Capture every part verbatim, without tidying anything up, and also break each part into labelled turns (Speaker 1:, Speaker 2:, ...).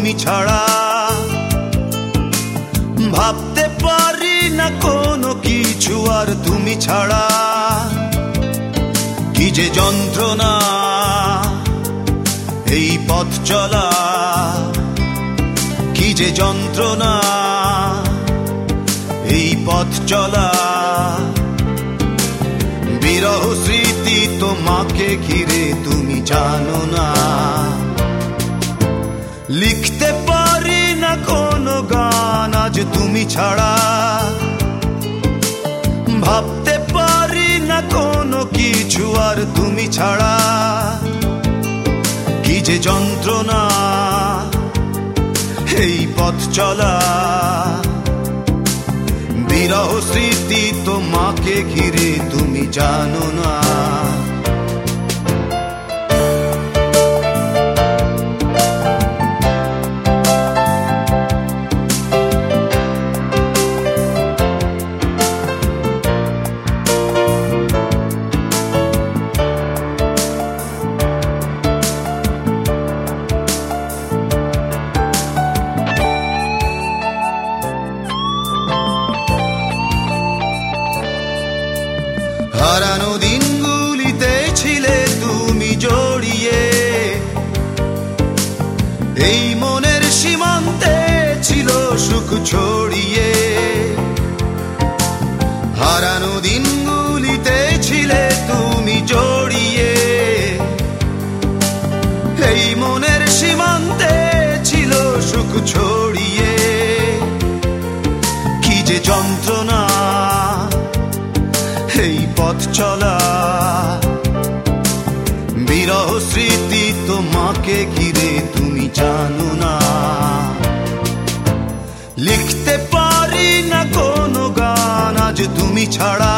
Speaker 1: তুমি ছাড়া। ভাবতে পারি না কোনো কিছু আর তুমি ছাড়া। কি যে যন্ত্রণা এই পথ চলা, কি যে যন্ত্রণা এই পথ চলা। বিরহ স্মৃতি তোমাকে ঘিরে তুমি জানো না। লিখতে পারি না কোনো গান আজ তুমি ছাড়া। ভাবতে পারি না কোনো কিছু আর তুমি ছাড়া। কি যে যন্ত্রণা এই পথ চলা। বিরহ স্মৃতি তোমাকে ঘিরে তুমি জানো না। হারানো দিনগুলিতে ছিলে তুমি জড়িয়ে। এই মনের সীমান্তে ছিল সুখ ছড়িয়ে। হারানো দিনগুলিতে ছিলে তুমি জড়িয়ে। এই মনের সীমান্তে ছিল সুখ ছড়িয়ে। কি যে যন্ত্রণা এই পথ চলা। বিরহ স্মৃতি তোমাকে ঘিরে তুমি জানো না। লিখতে পারি না কোনো গান আজ তুমি ছাড়া।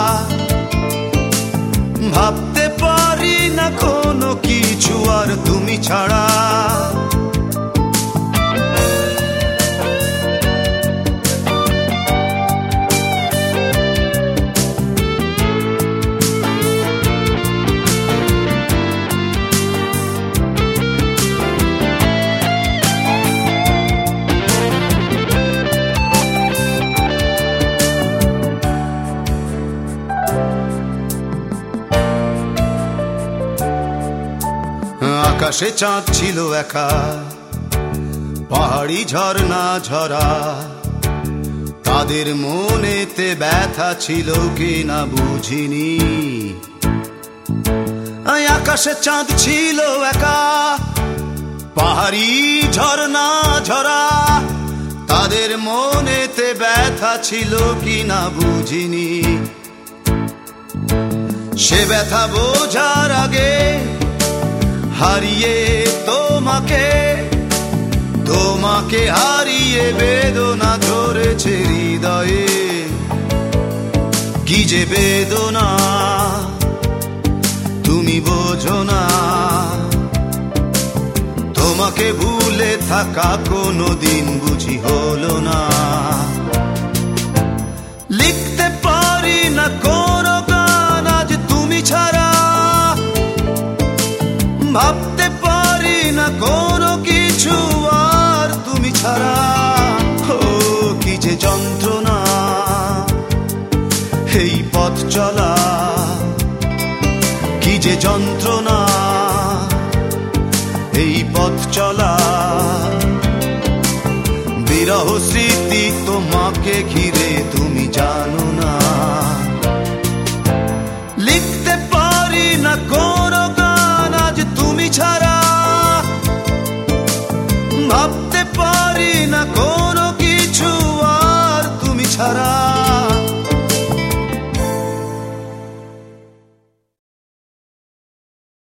Speaker 1: ভাবতে পারি না কোনো কিছু আর তুমি ছাড়া। আকাশে চাঁদ ছিল একা, পাহাড়ি ঝর্ণা ঝরা। তাদের মনেতে ব্যথা ছিল কি না বুঝিনি। আকাশে চাঁদ ছিল একা, পাহাড়ি ঝর্ণা ঝরা। তাদের মনেতে ব্যথা ছিল কি না বুঝিনি। সে ব্যথা বোঝার আগে হারিয়ে তোমাকে, তোমাকে হারিয়ে বেদনা ধরেছে হৃদয়ে। কি যে বেদনা তুমি বোঝো না। তোমাকে ভুলে থাকা কোনো দিন বুঝি হলো না। লিখতে পারি না কোনো গান আজ তুমি ছাড়া। ভাবতে পারি না কোনো কিছু আর তুমি ছাড়া। ও কি যে যন্ত্রণা এই পথ চলা। কি যে যন্ত্রণা এই পথ চলা। বিরহ স্মৃতি তোমাকে ঘিরে তুমি জানো না। লিখতে পারি না কোনো গান আজ তুমি ছাড়া। ভাব